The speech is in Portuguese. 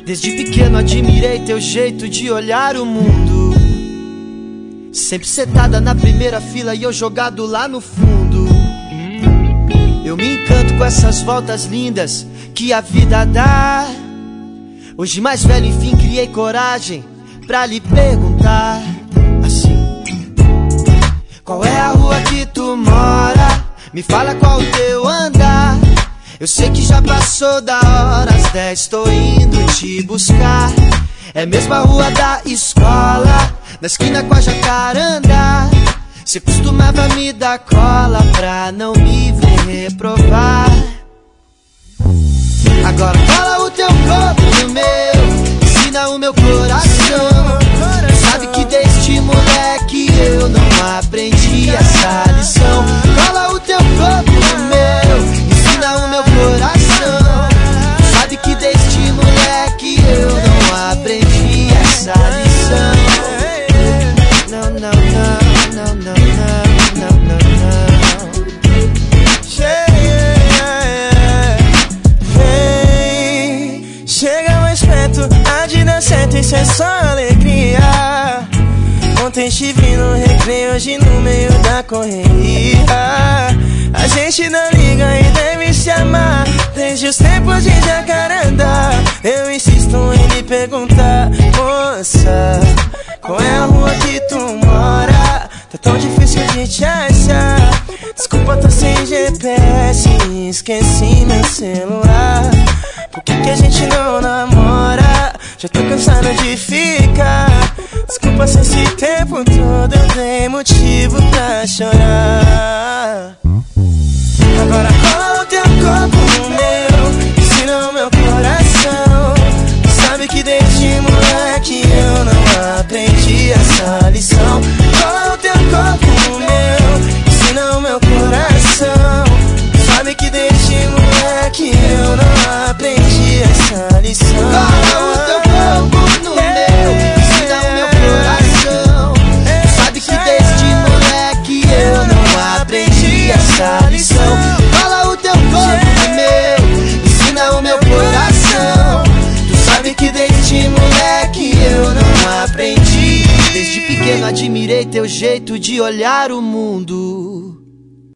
Desde pequeno admirei teu jeito de olhar o mundo. Sempre sentada na primeira fila e eu jogado lá no fundo. Eu me encanto com essas voltas lindas que a vida dá. Hoje mais velho, enfim, criei coragem pra lhe perguntar assim: qual é a rua que tu mora? Me fala qual o teu andar. Eu sei que já passou da hora, às 10 tô indo te buscar. É mesmo a rua da escola, na esquina com a Jacarandá. Cê costumava me dar cola pra não me ver reprovar. Agora cola o teu corpo no meu, ensina o meu coração. Sabe que desde moleque eu não aprendi essa lição. Cola o teu corpo no meu, ensina o meu coração. Sabe que desde moleque eu não aprendi essa lição. Não, não, não, não, não, não, não, não, não. Chega mais perto, a de dar certo, isso é só alegria. Ontem te vi no recreio, hoje no meio da correria. A gente não liga e deve se amar desde os tempos de Jacarandá. Eu insisto em lhe perguntar, moça, qual é a rua que tu mora? Tá tão difícil de te achar. Desculpa, tô sem GPS, esqueci meu celular. Por que a gente não namora? Já tô cansado de ficar. Desculpa se esse tempo todo eu dei motivo pra chorar. Agora cola o teu corpo no meu, ensina o meu coração. Sabe que desde moleque eu não aprendi essa lição. Cola o teu corpo no meu, ensina o meu coração. Sabe que desde moleque eu não aprendi essa lição. Cola o teu corpo no meu, ensina o meu coração. Sabe que desde moleque eu não aprendi essa lição. Cola o teu corpo no meu, ensina o meu coração. Tu sabe que desde moleque eu não aprendi. Desde pequeno admirei teu jeito de olhar o mundo.